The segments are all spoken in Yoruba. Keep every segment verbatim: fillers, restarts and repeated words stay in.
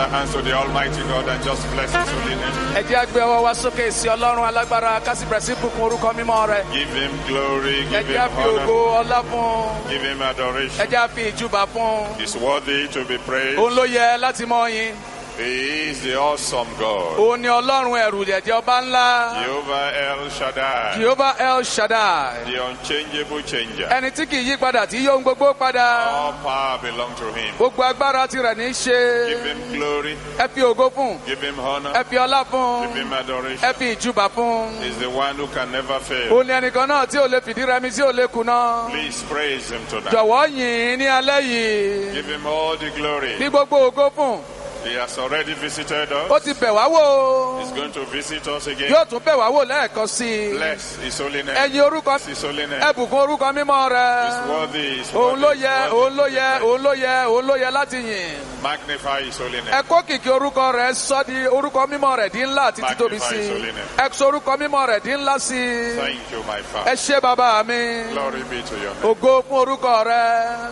hands to the Almighty God and just bless His holy name. Ẹ jẹ́ gbé ọwọ́ wa sókè sí Ọlọ́run alágbára ká sì bẹ̀rẹ̀ sí bùkún orúkọ mímọ́ rẹ̀. Give Him glory, Ẹ give jẹ́ Him fi ògo honor, ọlá fún. give Him Ẹ adoration. jẹ́ fi ìjúbà fún. He's worthy to be praised. Òun ló yẹ láti mọ yìn. He is the awesome God. Òun ni Ọlọ́run ẹ̀rù jẹ̀jẹ̀ ọba ńlá. Jehovah El Shaddai, Jehovah El Shaddai. the unchangeable changer. Ẹni tí kì í yí padà tí yóò ń gbogbo padà. All power belongs to Him. Gbogbo agbára tirẹ̀ ní í ṣe. Give Him glory, Ẹ fi ògo fún. give Him honor, Ẹ fi ọlá give fún. Him Ẹ adoration. fi ìjúbà fún. He's the one who can never fail. Òun ni ẹnìkan náà tí ò lè fìdí rẹmi tí ò lè kùnà. Please praise Him tonight. Jọ̀wọ́ yìn ní alẹ́ yìí. Give Him all the glory. Ní gbogbo ògo fún. He has already visited Ó us. ti bẹ̀ wá wò. He's going to visit us again. Yóò tún bẹ̀ wá wò lẹ́ẹ̀kan sí i. Bless His holy name. Ẹyin orúkọ Bless His holy name. ẹ bùkún orúkọ mímọ́ rẹ̀. He's worthy. He's Òun ló worthy. yẹ, He's òun ló worthy. yẹ, òun ló yẹ, òun ló yẹ láti yìn. Magnify His holy Ẹ name. kó kìkì orúkọ rẹ̀ sọ di orúkọ mímọ́ rẹ̀ di ńlá àti títóbi sí i. Ẹ sọ orúkọ mímọ́ rẹ̀ di ńlá sí i. Thank you, my Ẹ Father. ṣé bàbá mi. Glory be to your name. Ògo fún orúkọ rẹ̀.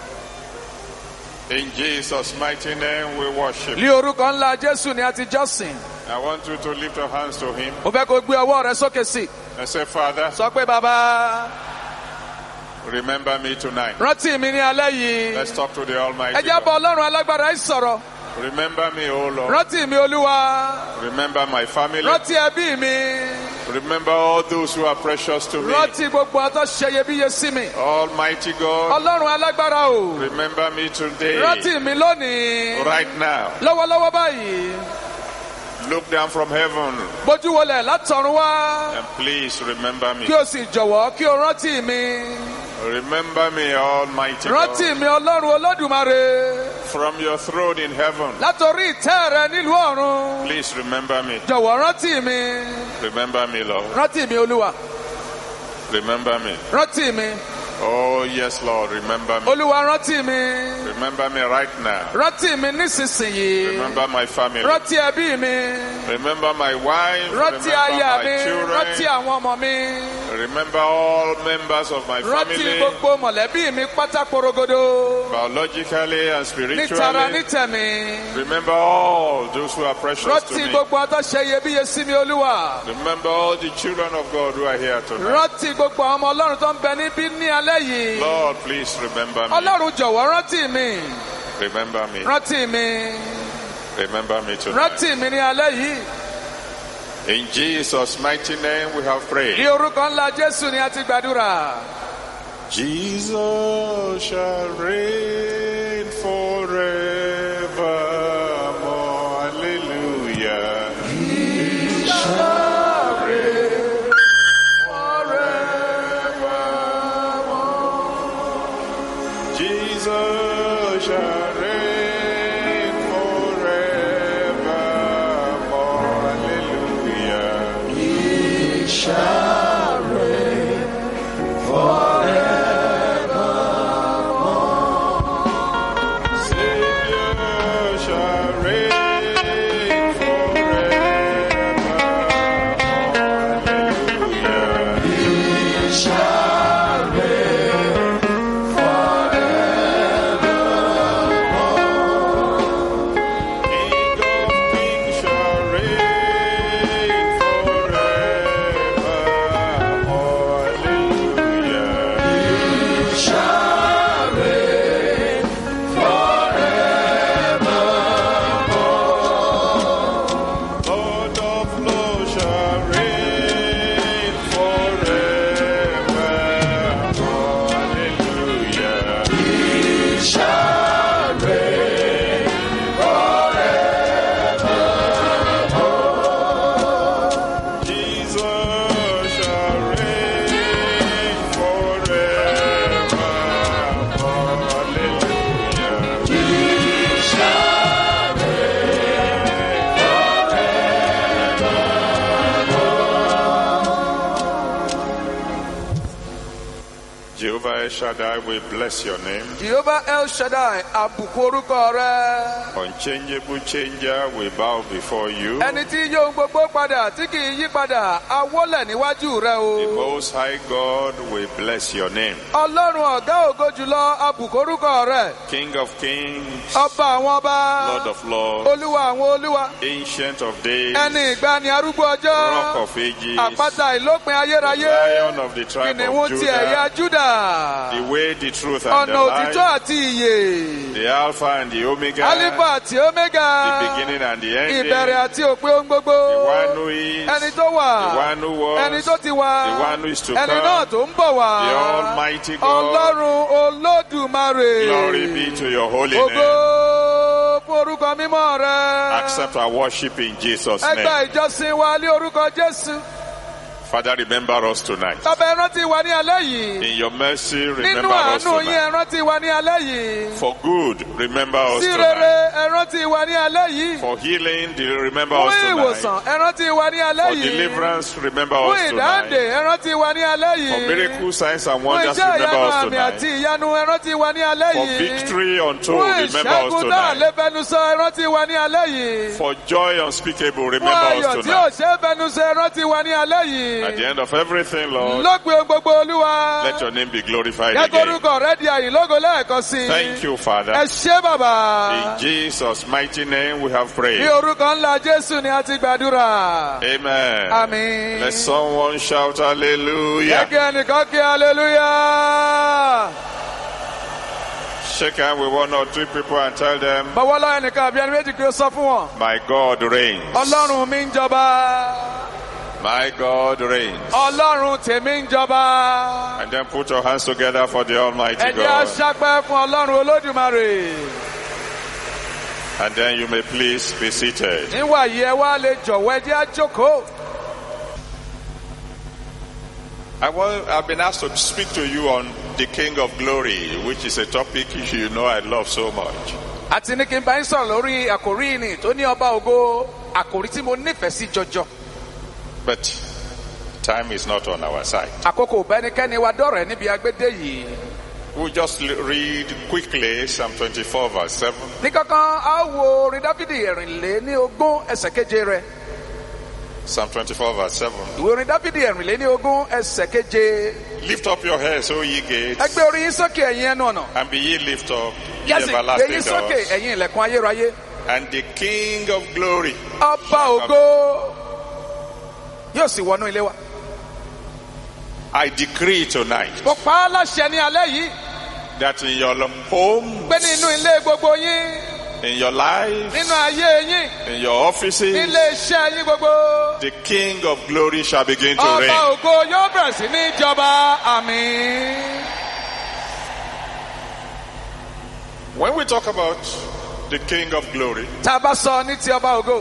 In Jesus' mighty name we worship. Ní orúkọ ńlá Jésù ni a ti jọ́sìn. I want you to lift your hands to Him Mo fẹ́ kó gbé ọwọ́ rẹ sókè sí i. and say, Father, Sọ pé bàbá remember me tonight. rántí mi ní alẹ́ yìí. Let's talk to the Ẹ Almighty jẹ́ bá God. Ọlọ́run alágbára yìí sọ̀rọ̀. Remember me, O Lord. Rántí mi Olúwa. Remember my family. Rántí ẹbí mi. Remember all those who are precious to me. Rántí gbogbo ọtọ́ ṣeyebíye sí mi. Almighty God, Ọlọ́run alágbára o. remember me today. Rántí mi lónìí. Right now. Lọ́wọ́lọ́wọ́ báyìí. Look down from heaven Bójú wọlẹ̀ látọ̀run wá. and please remember me. Kí o sì jọ̀wọ́ kí o rántí mi. Remember me, Almighty Rántí God. mi Ọlọ́run Olódùmarè. From your throne in heaven, Látòrí ìtẹ́ rẹ nílùú ọ̀run. please remember me. Jọ̀wọ́ rántí mi. Remember me, Lord. Rántí mi Olúwa. Remember me. Rántí mi. Oh, yes, Lord. Remember me. Olúwa rántí mi. Remember me right now. Rántí mi nísinsìnyí. Remember my family. Rántí ẹbí mi. Remember my wife. Rántí Remember aya my mi. Rántí children. àwọn ọmọ mi. Remember all members of my Rántí family, gbogbo mọ̀lẹ́bí mi pátá porogodo. biologically and Ní tara ní spiritually. tẹ̀mí. Remember all those who are precious to Rántí me. gbogbo ọtọ́ ṣe iyebíye sí mi Olúwa. Remember all the children of God who are here tonight. Rántí gbogbo àwọn ọmọ Ọlọ́run tó ń bẹ níbí ní alẹ́ yìí. Lord, please remember me. Ọlọ́run jọ̀wọ́ rántí mi. Remember me. Rántí mi. Remember me tonight. Rántí mi ní alẹ́ yìí. In Jesus' mighty name we have Ní prayed. orúkọ ńlá Jésù ni a ti gbàdúrà. Jesus shall reign forevermore. Hallelujah. Jesus shall reign forevermore. Hallelujah. Jehovah El Shaddai, we bless your name. Jehovah El Shaddai, àbùkù orúkọ rẹ. Unchangeable changer, we bow before you. Ẹni tí yóò gbogbo padà tí kì í yí padà, a wólẹ̀ níwájú rẹ o. The Most High God, we bless your name. Ọlọ́run ọ̀gá ògo jùlọ, àbùkù orúkọ rẹ. King of kings, Ọba àwọn ọba. Lord of lords, Olúwa àwọn olúwa. Ancient of days, Ẹni ìgbàanì arúgbó ọjọ́. Rock of ages, Àpáta ìlópin ayérayé. Lion of the tribe Kìnìún of ti ẹ̀yà Judah, Júdà. the way, the truth, and the Ọ̀nà òtítọ́ life, àti ìyè. the Alpha and the Omega, Alifa àti Omega. the beginning and the ending, Ìbẹ̀rẹ̀ àti òpin ohun gbogbo. the one who is, Ẹni tó wà. the one who was, Ẹni tó ti wà. the one who is to Ẹni náà come, tó ń bọ̀ wá. the Almighty God. Ọlọ́run Olódùmarè. Glory be to your holy Ògo name. fún orúkọ mímọ́ rẹ. Accept our worship in Jesus' Ẹ gba name. ìjọsìn wa ní orúkọ Jésù. Father, remember us tonight. Bàbá ẹ rántí wa ní alẹ́ yìí. In your mercy, Nínú remember us àánú yín tonight. ẹ rántí wa ní alẹ́ yìí. For good, remember us Sí tonight. rere ẹ rántí wa ní alẹ́ yìí. For healing, do you remember Fún us tonight. ìwòsàn ẹ rántí wa ní alẹ́ For yìí. deliverance, remember Fún us ìdáǹdè tonight. ẹ rántí wa ní alẹ́ For yìí. miracles, signs, and Fún wonders, iṣẹ́ remember ìyanu us àmì àti tonight. ìyanu ẹ rántí wa ní alẹ́ For yìí. victory untold, Fún remember us ìṣẹ́gun náà tonight. lè fẹnusọ ẹ rántí wa ní alẹ́ yìí. For joy unspeakable, Fún remember ayọ̀ us tí ò tonight. ṣe é fẹnusọ ẹ rántí wa ní alẹ́ At the yìí. end of everything, Lord, Lópin ohun gbogbo Olúwa. let your name be glorified Jẹ́ again. korúkọ rẹ di àyìn lógo lẹ́ẹ̀kan sí i. Thank you, Father. Ẹ ṣé bàbá. In Jesus' mighty name we have Ní prayed. orúkọ ńlá Jésù ni a ti gbàdúrà. Amen. Àmín. Let someone shout hallelujah. Gẹ́gẹ́ ẹnìkan kí hallelujah. Shake hand with one or three people and tell them, Bọ̀wọ́ lọ ẹnìkan àbí ẹni méjì kí ó sọ fún wọn. my God reigns. Ọlọ́run mi ń jọba. My God reigns. Ọlọ́run tèmi ń jọba. And then put your hands together for the Almighty Ẹ jẹ́ God. aṣápẹ́ fún Ọlọ́run Olódùmarè. And then you may please be seated. Níwà yìí ẹ wá lè jọ̀wọ́ ẹ jẹ́ á jókòó. I want, I've been asked to speak to you on the King of Glory, which is a topic you know I love so much. Àti ní kí n bá yín sọ̀rọ̀ lórí àkòrí ìní tó ní ọba ògo, àkòrí tí mo nífẹ̀ẹ́ sí jọjọ. But time is not on our side. Àkókò bẹ́nikẹ́ni wa dọ̀rẹ́ níbi agbédé yìí. We'll just read quickly Psalm twenty-four verse seven. Ní kankan, a wo orin Dáfídì ẹ̀rìnlé ní ogún ẹsẹ̀ keje rẹ̀. Psalm twenty-four verse seven. Ìwé orin Dáfídì ẹ̀rìnlé ní ogún ẹsẹ̀ keje. Lift up your heads, O ye gates, Ẹ gbé orí yín sókè ẹ̀yin ẹnu ọ̀nà. and be ye lift up, ye Yẹ́sì gbé everlasting yín sókè doors, ẹ̀yin ilẹ̀kùn ayérayé. and the King of Glory Ọba ògo yóò sì wọnú ilé wa. I decree tonight Mo pa á láṣẹ ní alẹ́ yìí that in your home, pé nínú ilé gbogbo yín, in your life, nínú ayé yín, in your offices, nílé iṣẹ́ yín gbogbo. the King of Glory shall begin to Ọba reign. ògo yóò bẹ̀rẹ̀ sí ní jọba. Àmín. When we talk about the King of Glory, Tá a bá sọ ní ti ọba ògo,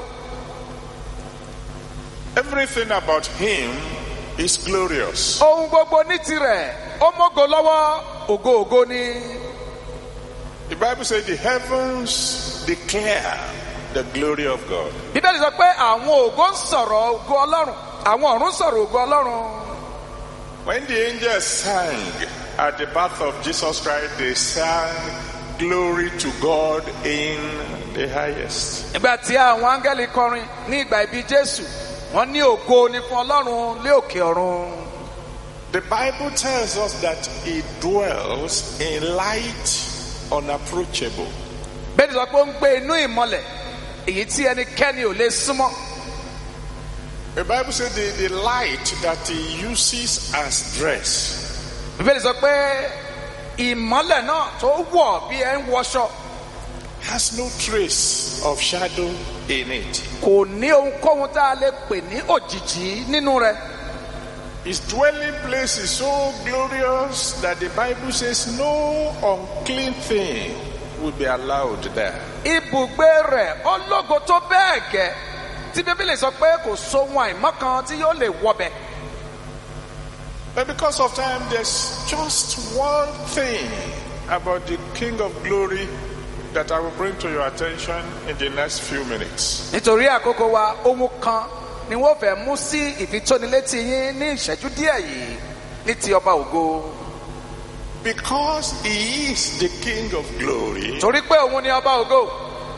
everything about him is glorious. ohun gbogbo ní tirẹ̀, ó mógo lọ́wọ́, ògo ògo ni. The Bible says the heavens declare the glory of God. Bíbélì sọ pé àwọn ògo ń sọ̀rọ̀ ògo Ọlọ́run, àwọn ọ̀run sọ̀rọ̀ ògo Ọlọ́run. When the angels sang at the birth of Jesus Christ, they sang glory to God in the highest. Nígbà tí àwọn áńgẹ́lì kọrin ní ìgbà ìbí Jésù, wọ́n ní ògo ni fún Ọlọ́run lé òkè ọ̀run. The Bible tells us that he dwells in light unapproachable. Bẹ́ẹ̀ni sọ pé ó ń gbé inú ìmọ́lẹ̀, èyí tí ẹnikẹ́ni ò lè súnmọ́. The Bible says the, the light that he uses as dress Bíbélì sọ pé ìmọ́lẹ̀ náà tó wọ̀ bí ẹ ń wọṣọ has no trace of shadow in it. kò ní ohunkóhun tá a lè pè ní òjìji nínú rẹ̀. His dwelling place is so glorious that the Bible says no unclean thing will be allowed there. Ibùgbé rẹ̀ ó lógo tó bẹ́ẹ̀ gẹ́ tí Bíbélì sọ pé kò sóhun àìmọ́ kan tí yóò lè wọbẹ̀. But because of time, there's just one thing about the King of Glory that I will bring to your attention in the next few minutes. Nítorí àkókò wa, ohun kan ni wọ́n fẹ́ mú sí ìfitónilétí yín ní ìṣẹ́jú díẹ̀ yìí ní ti ọba ògo. Because he is the King of glory, torí pé òun ni ọba ògo,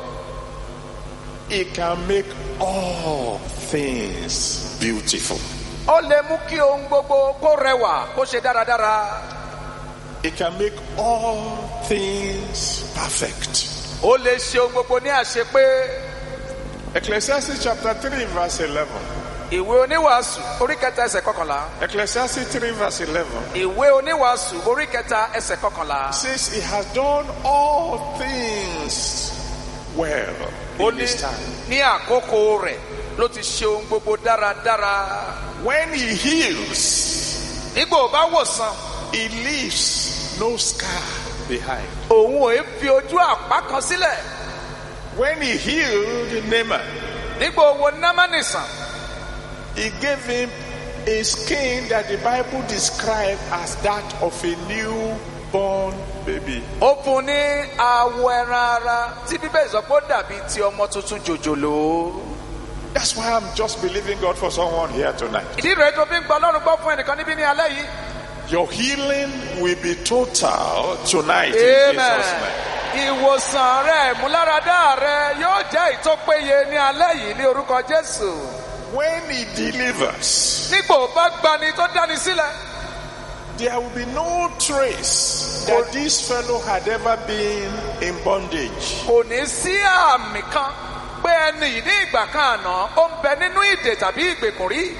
he can make all things beautiful. ó lè mú kí ohun gbogbo kó rẹwà kó ṣe dáradára. He can make all things perfect. ó lè ṣe ohun gbogbo ní àṣepé. Ecclesiastes chapter three verse eleven. ìwé oníwàásù orí kẹta ẹsẹ̀ kọkànlá. Ecclesiastes three verse eleven. ìwé oníwàásù orí kẹta ẹsẹ̀ kọkànlá. Says he has done all things well ó in ní his time. ní àkókò rẹ̀ ló ti ṣe ohun gbogbo dáradára. When he heals, nígbà ó bá wòsàn, he leaves no scar behind. òun ò fi ojú àpá kan sílẹ̀. When he healed Naaman, nígbà owó Námánì sàn, he gave him a skin that the Bible described as that of a newborn baby. ó fún ní awọ ẹran ara tí bíbélì sọ pé ó dàbí ti ọmọ tuntun jòjòló. That's why I'm just believing God for someone here tonight. ìdí rèé tó fi ń gba Ọlọ́run gbọ́ fún ẹnìkan níbí ní alẹ́ yìí. Your healing will be total tonight in Jesus' name. ìwòsàn rẹ ìmúláradá rẹ yóò jẹ́ ìtọ́péye ní alẹ́ yìí ní orúkọ Jésù. When he delivers, nígbà ó bá gbani tó dáni sílẹ̀, there will be no trace that this fellow had ever been in bondage. kò ní sí àmì kan pé ẹni yìí ní ìgbà kan àná ó ń bẹ nínú ìdè tàbí ìgbèkùn rí.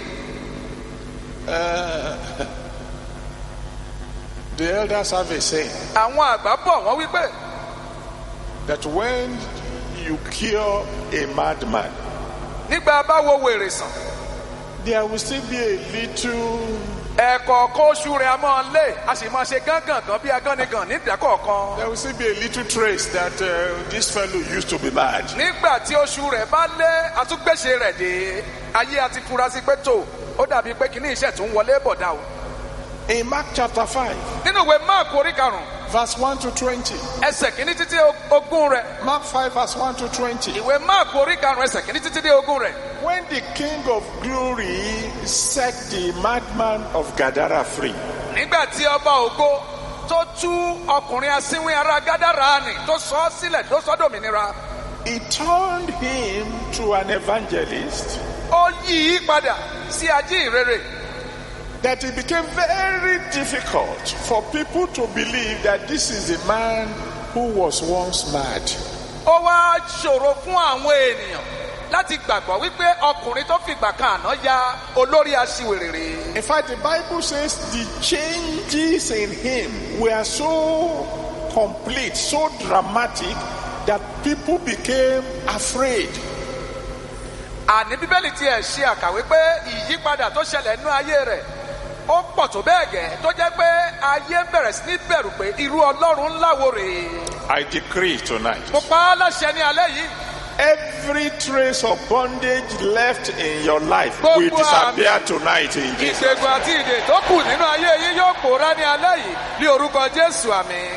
Uh, the elders have a saying àwọn àgbà bọ̀ wọ́n wípé that when you cure a madman, nígbà bá wo wèrè sàn, there will still be a little ẹ̀kọ̀ọ̀kan oṣù rẹ̀ a máa lé a sì máa ṣe gángangan bí agánigàn nídàkọ̀ọ̀kan. there will still be a little trace that uh, this fellow used to be mad. nígbà tí oṣù rẹ̀ bá lé àtúgbèsè rẹ̀ dé ayé àti fura sí pé tó ó dàbí pé kìíní iṣẹ́ tó ń wọlé bọ̀dá o. In Mark chapter five, nínú ìwé Máàkù orí karùn-ún verse one to twenty. ẹsẹ̀ kìíní títí ogún rẹ̀. Mark five, verse one to twenty. ìwé Máàkù orí karùn-ún ẹsẹ̀ kìíní títí dé ogún rẹ̀. When the King of Glory set the madman of Gadara free, nígbà tí ọba ògo tó tú ọkùnrin asínwín ará Gádárà nì tó sọ ọ́ sílẹ̀ tó sọ ọ́ dòmìnira, he turned him to an evangelist, ó yí i padà sí ajíhìnrere. that it became very difficult for people to believe that this is the man who was once mad. ó wá ṣòro fún àwọn ènìyàn láti gbàgbọ́ wípé ọkùnrin tó fìgbà kan àná ya olórí aṣiwèrè. In fact, the Bible says the changes in him were so complete, so dramatic, that people became afraid. àní bíbélì tiẹ̀ ṣe àkàwé pé ìyípadà tó ṣẹlẹ̀ nínú ayé rẹ̀ ó pọ̀ tó bẹ́ẹ̀ gẹ́ tó jẹ́ pé ayé bẹ̀rẹ̀ sí ní bẹ̀rù pé irú Ọlọ́run ńlá wo rèé. I decree tonight, mo pa á láṣẹ ní alẹ́ yìí. every trace of bondage left in your life will disappear tonight in Jesus. ìgbègùn àti ìdè tó kù nínú ayé yìí yóò pòórá ní alẹ́ yìí ní orúkọ Jésù, àmín.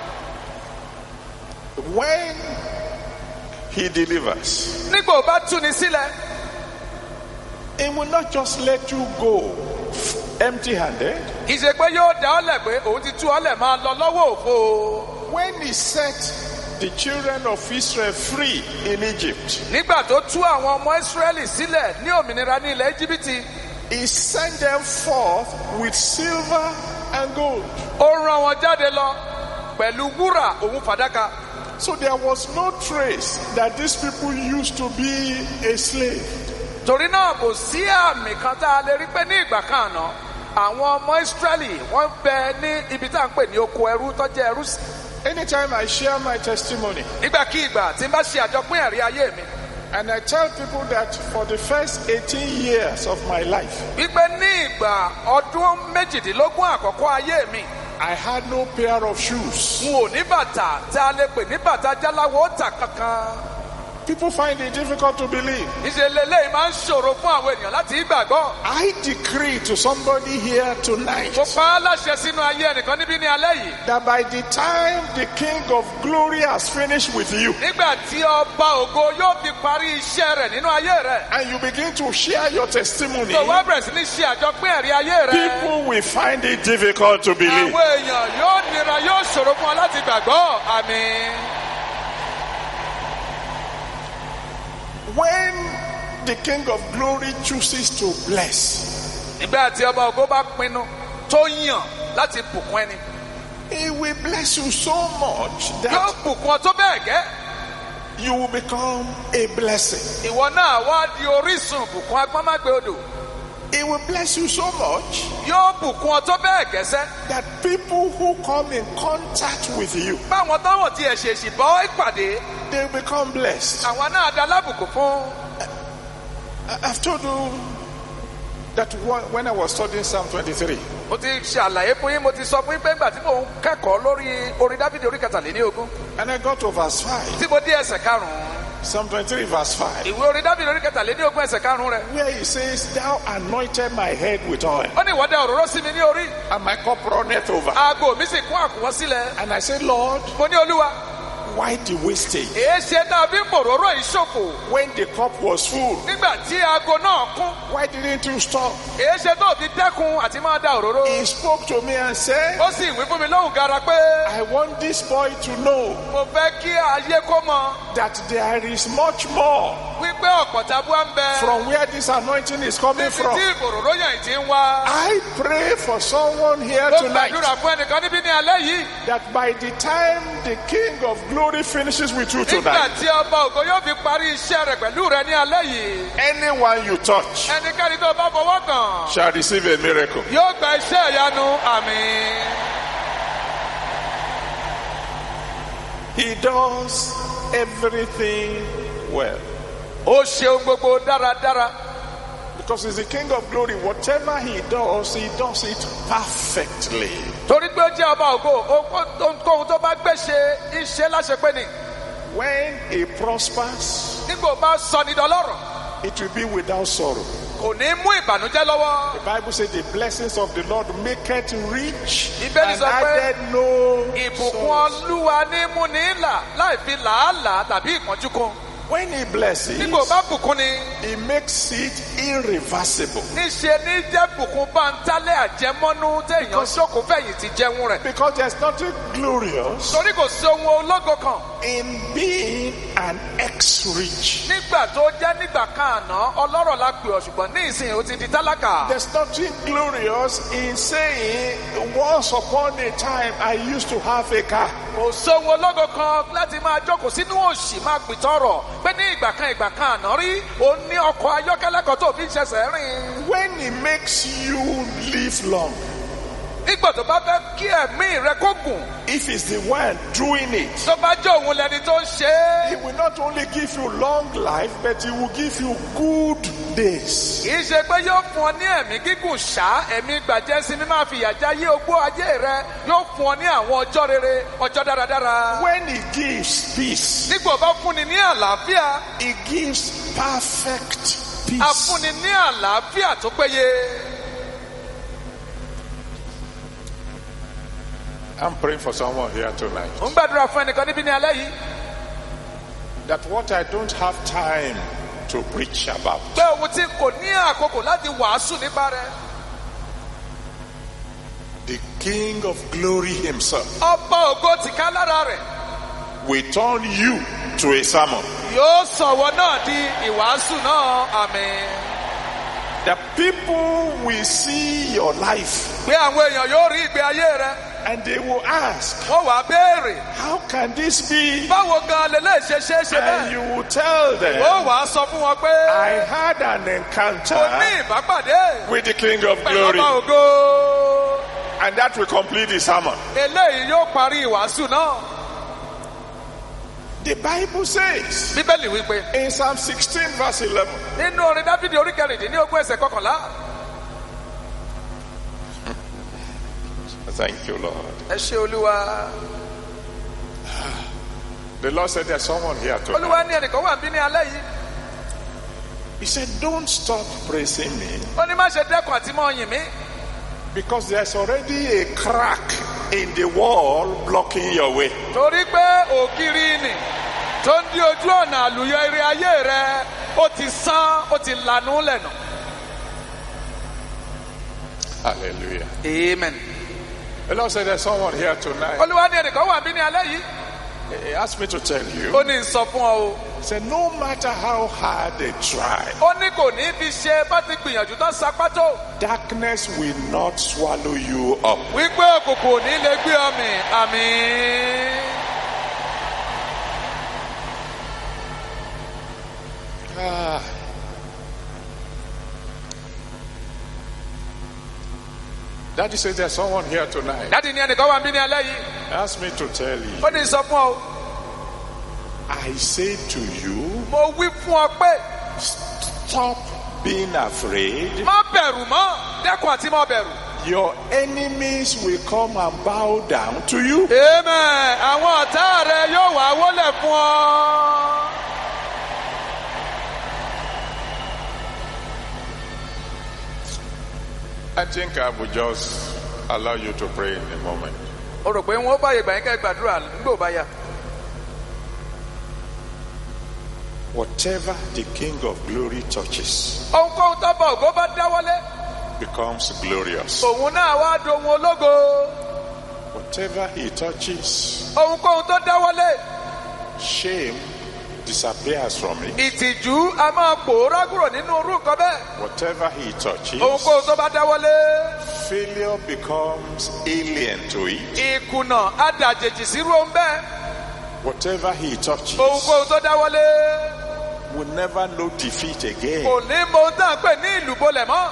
When he delivers, nígbà ó bá tú ni sílẹ̀, he will not just let you go empty-handed. kì í ṣe pé yóò dá ọ lẹ̀ pé òun ti tú ọ lẹ̀ máa lọ lọ́wọ́ òfo. When he set the children of Israel free in Egypt, nígbà tó tú àwọn ọmọ Ísírẹ́lì sílẹ̀ ní òmìnira ní ilẹ̀ Íjíbítì, he sent them forth with silver and gold. ó rán wọn jáde lọ pẹ̀lú wúrà òun fàdákà. So there was no trace that these people used to be a slave. torí náà kò sí àmì kan tá a lè rí pé ní ìgbà kan àná àwọn ọmọ Ísírẹ́lì wọ́n bẹ ní ibi tá à ń pè ní oko ẹrú tó jẹ́ ẹrú sí. Anytime I share my testimony, nígbàkigbà tí n bá ṣe àjọpín ẹ̀rí ayé mi, and I tell people that for the first eighteen years of my life, wípé ní ìgbà ọdún méjìdínlógún àkọ́kọ́ ayé mi, I had no pair of shoes. n ò ní bàtà tá a lè pè ní bàtà jáláwo ó tà kankan. People find it difficult to believe. ìṣẹ̀lẹ̀ eléyìí máa ń ṣòro fún àwọn ènìyàn láti gbàgbọ́. I decree to somebody here tonight mo pa á láṣẹ sínú ayé ẹnìkan níbí ní alẹ́ yìí. that by the time the King of Glory has finished with you nígbà tí ọba ògo yóò fi parí iṣẹ́ rẹ̀ nínú ayé rẹ̀. and you begin to share your testimony, tó wá bẹ̀rẹ̀ sí ní ṣe àjọpín ẹ̀rí ayé rẹ̀. people will find it difficult to believe. àwọn èèyàn yóò nira yóò ṣòro fún ọ láti gbàgbọ́. àmín. When the King of Glory chooses to bless, nígbà tí ọba ògo bá pinnu tó yàn láti bùkún ẹni. he will bless you so much yóò that bùkún ọ tó bẹ́ẹ̀ gẹ́. you will become a blessing. ìwọ náà wá di orísun bùkún agbọ́nmágbé odò. He will bless you so much yóò bùkún ọ tó bẹ́ẹ̀ gẹ́sẹ́. that people who come in contact with you, báwọn táwọn ti ẹ̀ṣẹ̀ṣì bọ́ ìpàdé. they become blessed. àwọn náà da lábùkún fún. I- I've told you that one- when I was studying Psalm twenty-three, mo ti ṣàlàyé fún yín mo ti sọ fún yín pé ńgbà tí mò ń kẹ́kọ̀ọ́ lórí orin Dáfídì orí kẹtàléní ogún. and I got to verse five, tí mo dé ẹsẹ̀ karùn-ún. Psalm twenty-three verse five, ìwé orin Dáfídì orí kẹtàléní ogún ẹsẹ̀ karùn-ún rẹ̀. where he says, "Thou anointed my head with oil, ó ní ìwọ dẹ òróró sí mi ní orí. and my cup runneth over." aago mi sì kún àkúnwọ́ sílẹ̀. And I said, Lord, mo ní Olúwa. why the wastage? èé ṣe dàbí mòróró ìṣòfò. When the cup was full, nígbà tí aago náà kún. why didn't you stop? èé ṣe tó fi dẹ́kun àti máa da òróró. He spoke to me and said, ó sì wí fún mi lóhùn gara pé. I want this boy to know mo fẹ́ kí ayé kó mọ̀. that there is much more wípé ọ̀pọ̀ tabua ń bẹ. from where this anointing is coming níbi from. tí òróró yẹn ti ń wá. I pray for someone here mo tonight gbàdúrà fún ẹnìkan níbí ní alẹ́ yìí. that by the time the King of Glory finishes with you nígbà tonight, tí ọba ògo yóò fi parí iṣẹ́ rẹ̀ pẹ̀lú rẹ ní alẹ́ yìí. anyone you touch ẹnikẹ́ni tó bá fọwọ́ kàn. shall receive a miracle. yóò gba iṣẹ́ ìyanu. àmín. He does everything well ó ṣeun gbogbo dáradára. because he's the King of Glory. Whatever he does, he does it perfectly. torí pé ó jẹ́ ọba ògo ohunkóhun tó bá gbé ṣe iṣẹ́ láṣepé ni. When he prospers, nígbà ó bá sọ ní dọlọ́rọ̀ it will be without sorrow. kò ní mú ìbànújẹ́ lọ́wọ́. The Bible says the blessings of the Lord make it rich Bíbélì and sọ pé added no ìbùkún sorrow. Olúwa ní mú ní là láì fi làálàá tàbí ìpọ́njú kún. When he blesses, nígbà ó bá bùkún ni he makes it irreversible. níṣe ní jẹ́ bùkún bántálẹ̀ àjẹmọ́nú téèyàn ṣòkò fẹ̀yìn ti jẹun rẹ̀. Because there's nothing glorious torí kò sí ohun ológo kan. in being an ex-rich. nígbà tó jẹ́ nígbà kan àná ọlọ́rọ̀ la pè ọ́ ṣùgbọ́n ní ìsìn ó ti di tálákà. There's nothing glorious in saying, once upon a time I used to have a car. kò sóhun ológo kan láti máa jókòó sínú òṣì máa pìtọ́rọ̀ pé ní ìgbà kan ìgbà kan àná rí ó ní ọkọ̀ ayọ́kẹ́lẹ́ kan tó fi ń ṣẹ̀ṣẹ̀ rìn. When he makes you live long, nígbà tó bá fẹ́ kí ẹ̀mí rẹ kó gùn if he's the one doing it, tó bá jẹ́ òun lẹni tó ń ṣe he é. will not only give you long life, but he will give you good days. kì í ṣe pé yóò fún ọ ní ẹ̀mí gígùn ṣá ẹ̀mí gbàjẹ́sí mi máa fìyà jáyé ogbó ayé rẹ yóò fún ọ ní àwọn ọjọ́ rere ọjọ́ dáradára. When he gives peace, nígbà bá fúnni ní àlàáfíà he gives perfect a peace. fúnni ní àlàáfíà tó péye. I'm praying for someone here tonight mo ń gbàdúrà fún ẹnìkan níbí ní alẹ́ yìí that what I don't have time to preach about, pé òun tí kò ní àkókò láti wàásù nípa rẹ̀. the King of Glory himself ọba ògo tìká lára rẹ̀ will turn you to a sermon. yóò sọ̀wọ́ náà di ìwàásù náà. àmín. The people will see your life pé àwọn èèyàn yóò rí ìgbé ayé rẹ and they will ask, wọ́n wàá béèrè how can this be? báwo gan lélẹ́ ṣe ṣe é ṣe And bẹ́ẹ̀. you will tell ó them, wàá sọ fún wọn pé I had an mo ní encounter ìbápàdé with the King of pẹ̀lú Glory. ọba ògo. And that will complete the sermon. eléyìí yóò parí ìwàásù náà. The Bible says bíbélì wípé in Psalm sixteen verse eleven, nínú orin Dáfídì orí kẹrìndínlógún ẹsẹ̀ kọkànlá. thank you, Lord. ẹ ṣé olúwa. The Lord said there's someone here tonight. Olúwa ní ẹnìkan wà níbí ní alẹ́ yìí. He said, don't stop praising me. Ó ní má ṣe dẹ́kun àti mọ́ yìn mí. Because there's already a crack in the wall blocking your way. Torí pé ògiri ni tó ń di ojú ọ̀nà àlùyọ ire ayé rẹ, ó ti sán, ó ti lanú lẹ́nu. Hallelujah. Amen. The Lord said there's someone here tonight. Olúwa ní ẹnìkan wà níbí ní alẹ́ yìí. He asked me to tell you. Ó ní sọ fún ọ o. He said, no matter how hard they try, Ó ní kò ní fi ṣe bá ti gbìyànjú tán sapá tó. darkness will not swallow you up. Wípé òkùnkùn ò ní lè gbé ọ mì. Àmín. Ah. Daddy said there's someone here tonight. Dádì ní ẹnìkan wà níbí ní alẹ́ yìí. He asked me to tell you. Ó ní sọ fún ọ. I say to you, Mo wí fún ọ pé stop being afraid. má bẹ̀rù mọ́. Dẹ́kun àti má bẹ̀rù. Your enemies will come and bow down to you. Amen. Àwọn ọ̀tá rẹ yóò wá wólẹ̀ fún ọ. I think I will just allow you to pray in a moment. O rò pé wọn ó báyìí gbà yín kẹ́ gbàdúrà nígbò bá yá. Whatever the King of Glory touches Ohunkóhun tó bá ògo bá dáwọ́lé, becomes glorious. òun náà wá dohun ológo. Whatever he touches, Ohunkóhun tó dáwọ́lé, shame disappears from it. ìtìjú a máa pòórá kúrò nínú orú nǹkan bẹ́ẹ̀. Whatever he touches, Ohunkóhun tó bá dáwọ́lé, failure becomes alien to it. ìkùnà á dàjèjì sírú ohun bẹ́ẹ̀. Whatever he touches Ohunkóhun tó dáwọ́lé, will never know defeat again. kò ní mọ ohun tá à ń pè ní ìlú bolẹ̀ mọ́.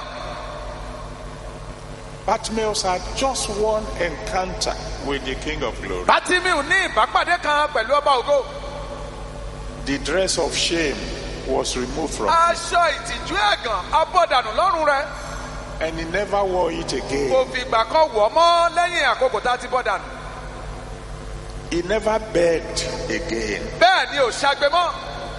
Bartimaeus had just one encounter with the King of Glory. Bátímíù ní ìbápàdé kan pẹ̀lú ọba ògo. The dress of shame was removed from him, Aṣọ ìtìjú ẹ̀gàn abọ́dànù lọ́rùn rẹ̀. and he never wore it again. Kò fìgbà kan wọ̀ mọ́ lẹ́yìn àkókò tá a ti bọ́ dànù. He never begged again. Bẹ́ẹ̀ ni ò ṣagbe mọ́.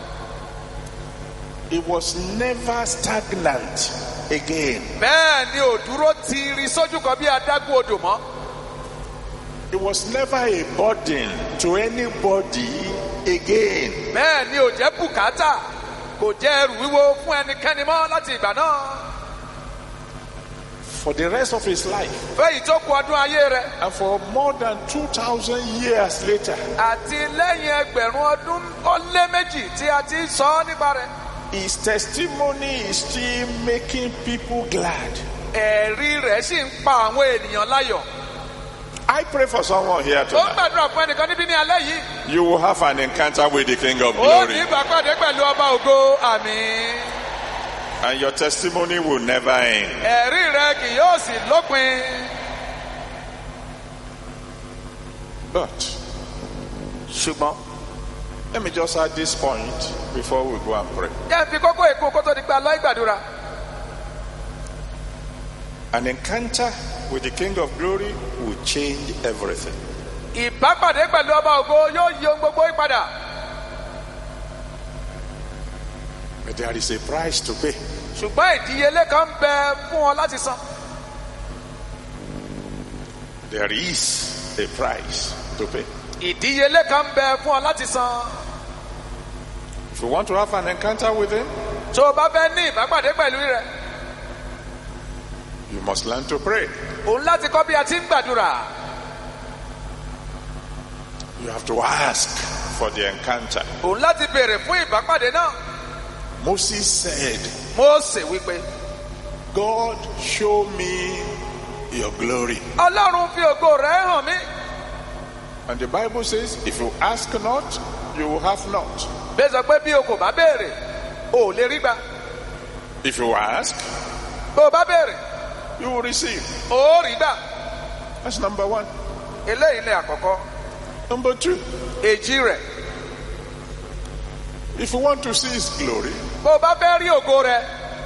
He was never stagnant again. Bẹ́ẹ̀ ni ò dúró tiiri sójú kan bí adágún odò mọ́. He was never a burden to anybody again. Bẹ́ẹ̀ ni ò jẹ́ bùkátà, kò jẹ́ ẹrù wíwo fún ẹnikẹ́ni mọ́ láti ìgbà náà. For the rest of his life, Fẹ́yìí tó kù ọdún ayé rẹ̀ and for more than two thousand years later, àti lẹ́yìn ẹgbẹ̀rún ọdún ó lé méjì tí a ti sọ nípa rẹ̀. his testimony is still making people glad. Ẹ̀rí rẹ̀ sì ń pa àwọn ènìyàn láyọ̀. I pray for someone here Ó tonight. gbàdúrà fún ẹnìkan níbí ní alẹ́ yìí. You will have an encounter with the King of Ó ní Glory, ìgbàpàdé pẹ̀lú ọba ògo. Àmín. and your testimony will never end. Ẹ̀rí rẹ̀ kì yóò sì lópin. But Ṣùgbọ́n let me just add this point before we go and pray. jẹ́ n fi kókó èkó kó tó di pé a lọ ìgbàdúrà. An encounter with the King of Glory will change everything. Ìbápàdé pẹ̀lú ọba ògo yóò yí ohun gbogbo yí padà. But there is a price to pay. Ṣùgbọ́n ìdíyelé kan ń bẹ fún ọ láti san. There is a price to pay. Ìdíyelé kan ń bẹ fún ọ láti san. If you want to have an encounter with him, Tó o bá fẹ́ ní ìbápàdé pẹ̀lú rẹ̀, you must learn to pray. òun láti kọ́ bí a ti ń gbàdúrà. You have to ask for the encounter. Òun láti béèrè fún ìbápàdé náà. Moses said, Mósè wípé, God, show me your glory. Ọlọ́run fi ògo rẹ̀ hàn mí. And the Bible says, if you ask not, you will have not. Bẹ́ẹ̀ sọ pé bí o kò bá béèrè, o ò lè rí gbà. If you ask, Bó o bá béèrè, you will receive. o ó rí gbà. That's number one. Eléyìí ni àkọ́kọ́. Number two, Èjì rẹ̀, if you want to see his glory, bó o bá fẹ́ rí ògo rẹ̀,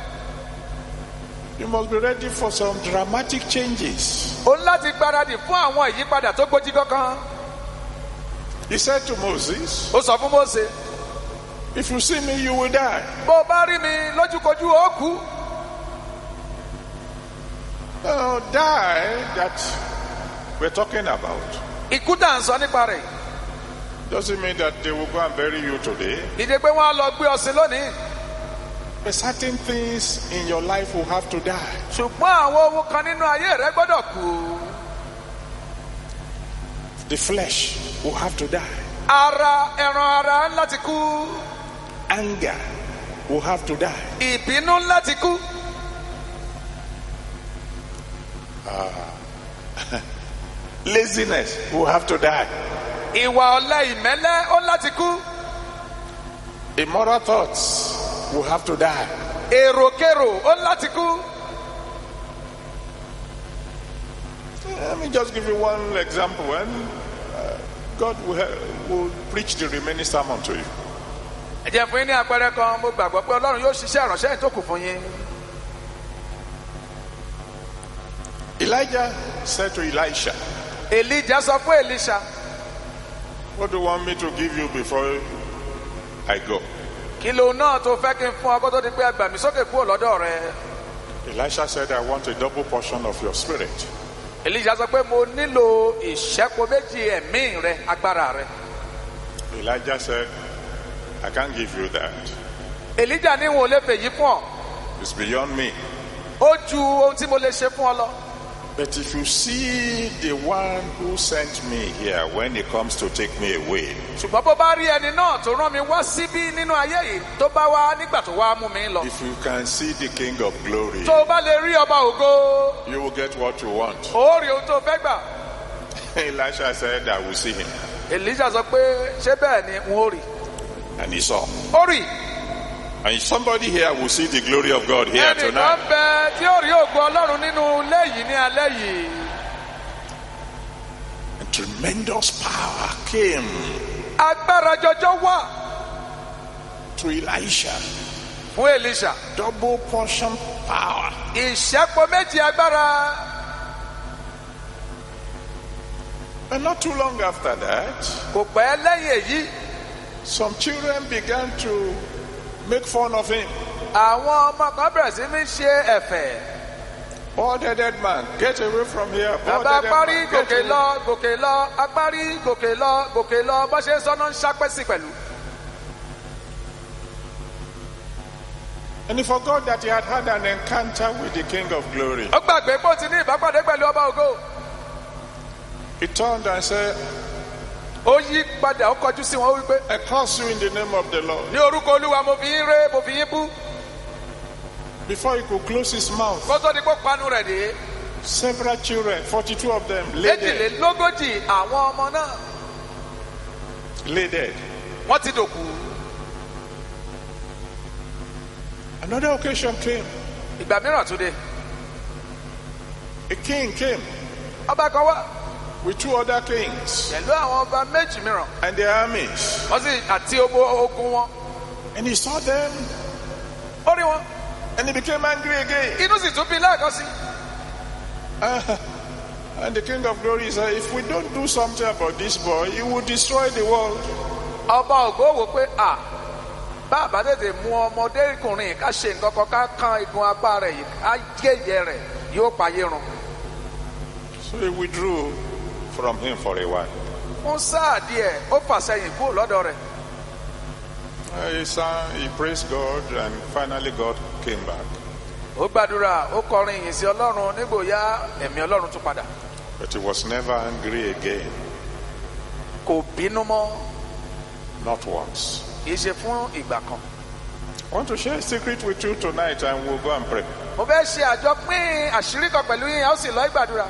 you must be ready for some dramatic changes. o ní láti gbáradì fún àwọn ìyípadà tó gbójú kankan. He said to Moses, ó sọ fún Mósè, if you see me, you will die. bó o bá rí mi lójúkojú ó kú. No, die that we're talking about Ikú tá à ń sọ nípa rẹ̀ doesn't mean that they will go and bury you today. ìdí pé wọ́n á lọ gbé ọ sí lónìí. But certain things in your life will have to die. ṣùgbọ́n àwọn ohun kan nínú ayé rẹ gbọ́dọ̀ kú. The flesh will have to die. Ara ẹran ara ń láti kú. Anger will have to die. Ìbínú ń láti kú. Laziness will have to die. Ìwà ọ̀lẹ ìmẹ́lẹ́ ó ń láti kú. Immoral thoughts will have to die. Èròkérò ó ń láti kú. Let me just give you one example. When uh, God will, will preach the remaining sermon to you. Ẹ jẹ́ fún yín ní àpẹẹrẹ kan, mo gbàgbọ́ pé Ọlọ́run yóò ṣiṣẹ́ ìránṣẹ́ yìí tó kù fún yín. Elijah said to Elisha, Elijah sọ fún Elisha, what do you want me to give you before I go? kí ló náà tó fẹ́ kí n fún ọ kó tó di pé ẹ gbà mí sókè kúrò lọ́dọ̀ rẹ? Elisha said, I want a double portion of your spirit. Elijah sọ pé mo nílò ìṣẹ́po méjì ẹ̀mí rẹ, agbára rẹ. Elijah said, I can't give you that. Elijah ní wọn ò lè fèyí fún ọ. It's beyond me. Ó ju ohun tí mo lè ṣe fún ọ lọ. But if you see the one who sent me here when he comes to take me away, ṣùgbọ́n bó bá rí ẹni náà tó rán mi wá síbí nínú ayé yìí tó bá wá nígbà tó wá mú mi lọ. if you can see the King of Glory, Tó o bá lè rí ọba ògo, you will get what you want. ó rí ohun tó fẹ́ gbà. Elisha said, I will see him. Elijah sọ pé ṣé bẹ́ẹ̀ ni n ó rí? And he saw. Ó rí. And somebody here will see the glory of God here Ẹnìkan tonight. bẹ tí ó rí ògo Ọlọ́run nínú ilé yìí ní alẹ́ yìí. And tremendous power came Agbára jọjọ wà to Elisha. fún Elisha. Double portion power. Ìṣẹ́po méjì agbára. And not too long after that, Kò pẹ́ lẹ́yìn èyí, some children began to make fun of him. àwọn ọmọ kan bẹ̀rẹ̀ sí ní ṣe ẹ̀fẹ̀. Bald-headed man, get away from here. Bàbá Bald-headed apárí man, get gòkè away. lọ gòkè lọ apárí gòkè lọ gòkè lọ bó ṣe ń sọ́nà ń ṣàpẹ́sì pẹ̀lú. And he forgot that he had had an encounter with the King of Glory. Ó gbàgbé pé ó ti ní ìbápàdé pẹ̀lú ọba ògo. He turned and said, Ó yí padà ó kọjú sí wọn ó wípé I curse you in the name of the Lord. ní orúkọ Olúwa mo fi yín ré mo fi yín bú. Before he could close his mouth, Kó tó di pé panu rẹ̀ dé. several children, forty-two of them, lay dead. Méjìlélógójì àwọn ọmọ náà Lay dead. wọ́n ti dòkú. Another occasion came. Ìgbà mìíràn tún dé. A king came Ọba kan wá with two other kings pẹ̀lú àwọn ọba méjì mìíràn. and their armies. Wọ́n sì àti obo ogun wọn. And he saw them Ó rí wọn. and he became angry again. Inú sì tún bí lẹ́ẹ̀kan sí. Ah, and the King of Glory said, if we don't do something about this boy, he will destroy the world. Ọba ògo wò pé à bá àbá tètè mú ọmọdékùnrin ká ṣe nǹkan kan ká kan igun apá rẹ̀ yìí ká gé rẹ̀ yóò payé run. So he withdrew from him for a while. Fún sáà díẹ̀ ó fà sẹ́yìn kúrò lọ́dọ̀ rẹ̀. Uh, He sang, he praised God, and finally God came back. Ó gbàdúrà ó kọrin ìyìn sí Ọlọ́run nígbòóyá ẹ̀mí Ọlọ́run tún padà. But he was never angry again, Kò bínú mọ́ not once. kì í ṣe fún ìgbà kan. I want to share a secret with you tonight, and we'll go and pray. Mo fẹ́ ṣe àjọpín àṣírí kan pẹ̀lú yín a ó sì lọ ìgbàdúrà.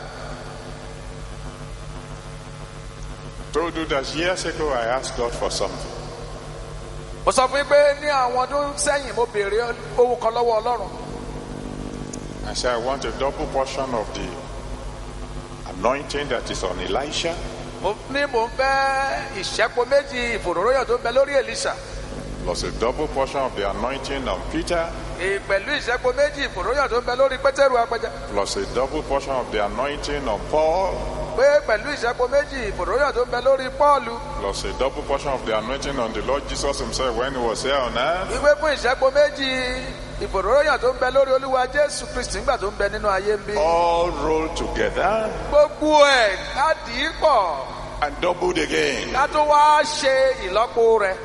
Told you that years ago I asked God for something. Mo sọ fún yín pé ní àwọn ọdún sẹ́yìn mo béèrè ohun kan lọ́wọ́ Ọlọ́run. I said, I want a double portion of the anointing that is on Elisha, Mo ní mò ń fẹ́ ìṣẹ́po méjì ìfòróróyàn tó ń bẹ lórí Èlíṣà. plus a double portion of the anointing on Peter, pẹ̀lú ìṣẹ́po méjì ìfòròyàn tó ń bẹ lórí pétérù apẹja. plus a double portion of the anointing on Paul, pé pẹ̀lú ìṣẹ́po méjì ìfòròyàn tó ń bẹ lórí pọ́ọ̀lù. plus a double portion of the anointing on the Lord Jesus himself when he was here on earth. ìwé fún ìṣẹ́po méjì ìfòròyàn tó ń bẹ lórí olúwa jésù kristi nígbà tó ń bẹ nínú ayé ń bí. All rolled together gbogbo ẹ̀ ká dì í pọ̀ and doubled again. ká tó wá ṣe ìlọ́po rẹ̀.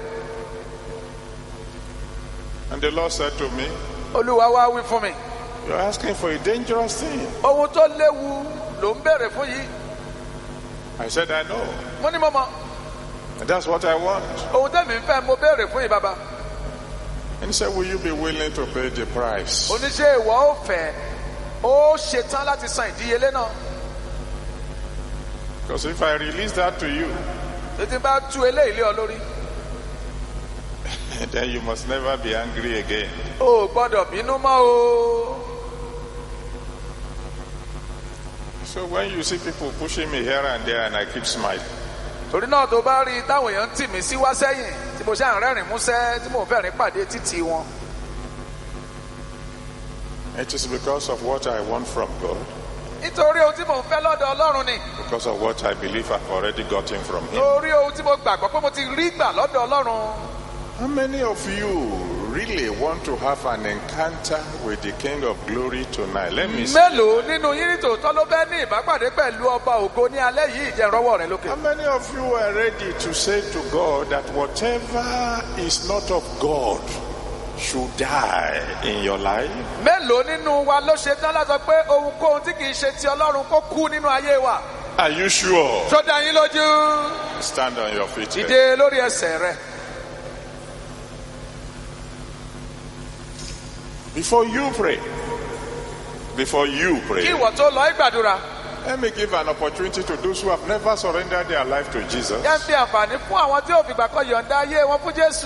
And the Lord said to me, olúwa wá wí fún mi. you're asking for a dangerous thing. ohun tó léwu ló ń béèrè fún yìí. I said, I know. mo ní mo mọ. And that's what I want. ohun tẹ́mi ń fẹ́ mo béèrè fún yìí bàbá. And he said, will you be willing to pay the price? oníṣẹ́ ìwọ ó fẹ́ ó ṣetán láti san ìdíyelé náà. Because if I release that to you, tètè bá tú eléyìí lé ọ lórí. then you must never be angry again. o ò gbọ́dọ̀ bínú mọ́ o. So when you see people pushing me here and there and I keep smiling, torí náà tó bá rí táwọn èèyàn ń tì mí sí wá sẹ́yìn tí mo ṣe à ń rẹ́rìn músẹ́ tí mo fẹ́ rìn pàdé títì wọn. it is because of what I want from God, nítorí ohun tí mò ń fẹ́ lọ́dọ̀ ọlọ́run ni. because of what I believe I've already gotten from him. torí ohun tí mo gbàgbọ́ pé mo ti rí gbà lọ́dọ̀ ọlọ́run. How many of you really want to have an encounter with the King of Glory tonight? Let me see. mélòó nínú yín ní tòótọ́ ló fẹ́ ní ìbápàdé pẹ̀lú ọba ògo ní alẹ́ yìí jẹ́ ìrọ́wọ́ rẹ̀ lókè. How many of you are ready to say to God that whatever is not of God should die in your life? mélòó nínú wa ló ṣe tán láti sọ pé ohunkóhun tí kìí ṣe ti ọlọ́run kó kú nínú ayé wa. Are you sure? tó dá yín lójú. Stand on your feet. dìde lórí ẹsẹ̀ rẹ̀. Before you pray, before you kí pray, ìwọ tó lọ ìgbàdúrà. let me give an opportunity to those who have never surrendered their life to Jesus. yẹn fi àǹfààní fún àwọn tí ò fìgbà kan yọ̀ǹda ayé wọn fún jésù.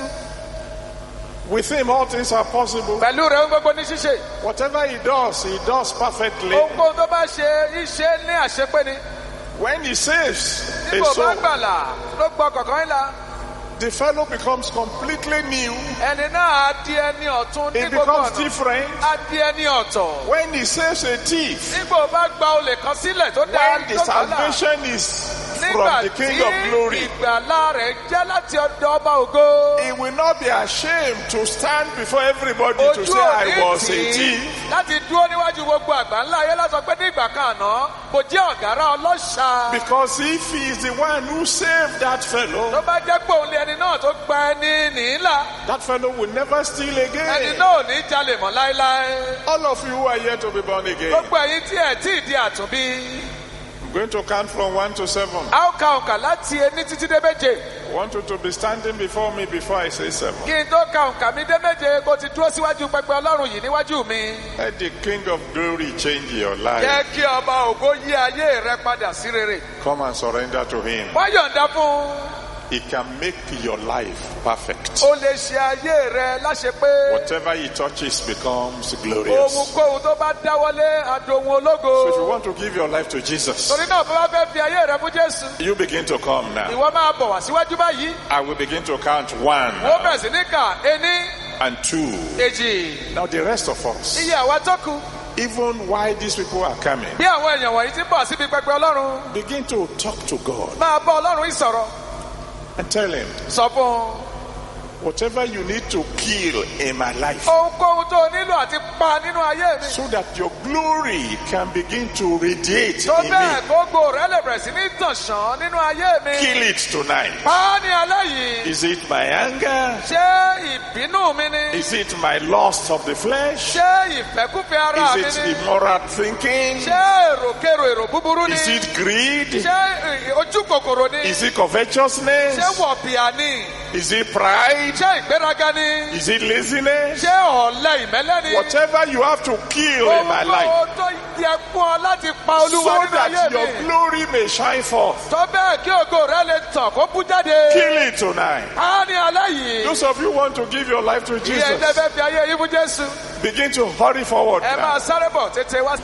With him, all things are possible. pẹ̀lú rẹ̀ ohun gbogbo ní ṣíṣe. Whatever he does, he does perfectly. ohunkóhun tó bá ṣe iṣẹ́ ní àṣepé ni. When he saves tí a kò bá soul, gbàlà ló gbọ́ kọ̀ọ̀kan ńlá. the fellow becomes completely new. ẹni náà á di ẹni ọ̀tún ní It gbogbo becomes ọ̀nà. different. á di ẹni ọ̀tọ̀. When he saves a thief, nígbà ó bá gba olè kan sílẹ̀ tó dáa when the tó gbàlà. salvation is nígbà from the tí King of Glory, ìgbàlà rẹ̀ jẹ́ láti ọ̀dọ̀ ọba ògo. he will not be ashamed to stand before everybody to ojú say, I was òní a tì thief. í láti dúró níwájú gbogbo àgbà ńlá ayé láti sọ pé ní ìgbà kan àná mo jẹ́ ọ̀gárá ọlọ́ṣà. Because if he is the one who saved that tó fellow, bá jẹ́ pé òun lé ẹni náà tó gba ẹni nìílà. that fellow will never steal ẹni again. náà ò ní jalè mọ́ láéláé. All of you who are yet to be born again, gbogbo ẹ̀yin tí ẹ̀ tí ì di àtúnbí. I'm going to count from one to seven. a ó ka òǹkà láti ení títí dé méje. I want you to be standing before me before I say seven. kí n tó ka òǹkà mi dé méje kó ti dúró síwájú pẹpẹ ọlọ́run yìí níwájú mi. Let the King of Glory change your jẹ́ life. kí ọba ògo yí ayé rẹ padà sí rere. Come and surrender to him. wá yọ̀ǹda fún un. He can make your life perfect. ó lè ṣe ayé rẹ láṣẹ pé. Whatever he touches becomes glorious. ohunkóhun tó bá dáwọ́lé àdóhun ológo. So if you want to give your life to Jesus, torí náà bó bá fẹ́ fi ayé rẹ fún jésù. you begin to come now. ìwọ máa bọ̀ wá síwájú báyìí. I will begin to count one ó bẹ̀rẹ̀ sí ní kà ení and two. èjì. Now the rest of us, iye àwa tó kù. even while these people are coming, bí àwọn èèyàn wọ̀nyí ti ń bọ̀ síbi pẹpẹ ọlọ́run. begin to talk to God máa bá ọlọ́run yìí sọ̀rọ̀. and tell him, sọ fún un. whatever you need to kill in my life, ohunkóhun tó nílò àti pa nínú ayé mi. so that your glory can begin to radiate tó in bẹ́ẹ̀ me. gbogbo rẹ lè bẹ̀rẹ̀ sí ní tàn ṣán nínú ayé mi. Kill it tonight. pa á ní alẹ́ yìí. Is it my anger? ṣé ìbínú mi ni. Is it my lust of the flesh? ṣé ìfẹ́kúfẹ́ ara mi Is it ni. immoral thinking? ṣé èròkèrò èrò búburú ni. Is it greed? ṣé ì- ojú kòkòrò ni. Is it covetousness? ṣé wọ̀bìà ni. Is it pride? ṣé ìgbéraga ni. Is it laziness? ṣé ọ̀lẹ ìmẹ́lẹ́ ni. Whatever you have to kill in my life, ohunkóhun tó yẹ fún ọ láti pa olúwa so nínú that ayé your mi. glory may shine forth. tó bẹ́ẹ̀ kí ògo rẹ lè tàn kó bú jáde. Kill it tonight. pa á ní alẹ́ yìí. Those of you who want to give your life to iye Jesus, ẹ̀dẹ́gbẹ́ fi ayé yín fún jésù. begin to hurry forward ẹ máa now. sáré bọ̀ tètè wá.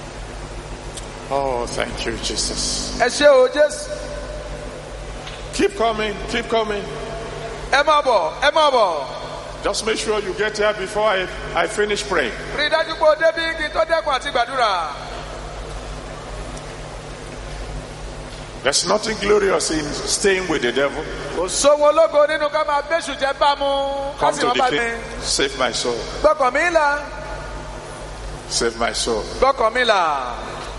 Oh, thank you, Jesus. ẹ ṣé o jésù. Keep coming, keep coming. ẹ máa bọ̀ ẹ máa bọ̀. Just make sure you get here before I, I finish praying. rí i dájú pé o débí kí n tó dẹ́kun àti gbàdúrà. There's nothing glorious in staying with the devil. kò sówó ológo nínú ká máa bẹ́sù jẹ́ bámu ká Come sì to máa the bá mi. king. Save my soul. gbọ́kàn mi là. Save my soul. gbọ́kàn mi là.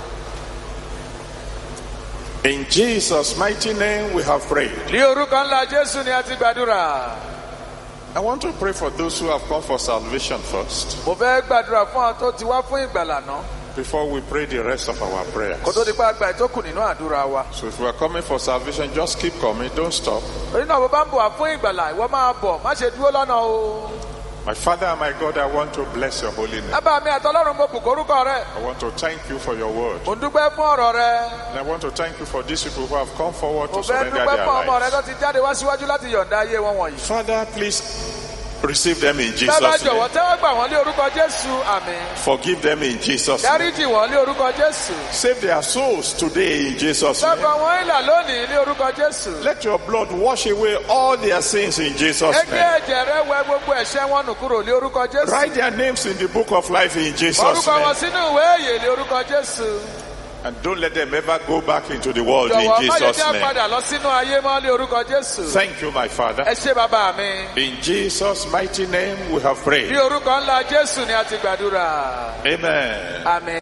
In Jesus' mighty name we have prayed. ní orúkọ ńlá Jésù ni a ti gbàdúrà. I want to pray for those who have come for salvation first, mo fẹ́ gbàdúrà fún àwọn tó ti wá fún ìgbàlà náà. before we pray the rest of our prayers. kó tó di pa àgbà ìtókù nínú àdúrà wa. So if we are coming for salvation, just keep coming, don't stop. torí náà bó bá ń bọ̀ wá fún ìgbàlà ìwọ máa bọ̀ má ṣe dúró lọ́nà o. My Father and my God, I want to bless your holy name. bàbá mi àtọlọ́run mo bùkún orúkọ rẹ. I want to thank you for your word. mo dúpẹ́ fún ọ̀rọ̀ rẹ. And I want to thank you for these people who have come forward mo to fẹ́ surrender dúpẹ́ their fún ọmọ rẹ tó lives. ti jáde wá síwájú láti yọ̀ǹda ayé wọn wọ̀nyí. Father, please receive them in bàbá Jesus' jọ̀wọ́ name. tẹ́wọ́ gbà wọ́n lé orúkọ Jésù àmín. Forgive them in Jesus' name. dáríjì wọ́n lé orúkọ Jésù. Save their souls today in Jesus' name. bàbá wọn ìlà lónìí lé orúkọ Jésù. Let your blood wash away all their sins in Jesus' ẹgbẹ́ name. ẹ̀jẹ̀ rẹ wẹ gbogbo ẹ̀ṣẹ̀ wọn nù kúrò lé orúkọ Jésù. Write their names in the book of life in Jesus' orúkọ wọn name. sínú ìwé ìyè lé orúkọ Jésù. And don't let them ever go back into the world in jọ̀wọ́ má yẹ Jesus' kí a name. padà lọ sínú ayé mọ́ lé orúkọ Jésù. Thank you, my Father. ẹ ṣé bàbá mi. In Jesus' mighty name we have ní prayed. orúkọ ńlá Jésù ni a ti gbàdúrà. Amen. àmín.